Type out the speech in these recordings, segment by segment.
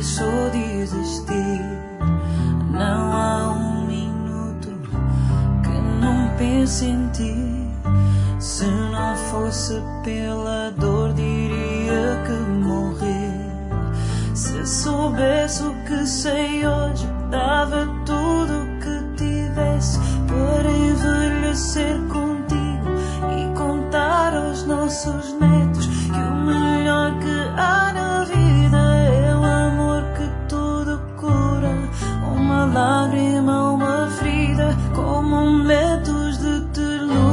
deixou de existir. Não há um minuto que não pense em ti. Se não fosse pela dor, diria que morrer. Se soubesse o que sei hoje, dava tudo o que tivesse para envelhecer contigo e contar aos nossos netos que o melhor que há na vida é o amor que tudo cura. Uma lágrima, uma ferida, com momentos de ternura.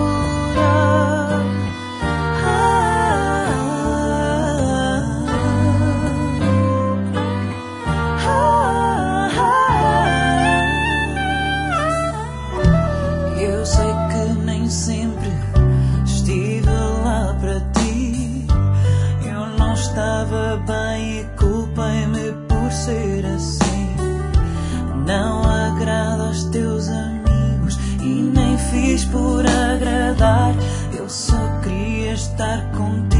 Eu sei que nem sempre estive lá para ti. Eu não estava bem e culpei-me por ser assim. Não agrado aos teus amigos e nem fiz por agradar. Eu só queria estar contigo.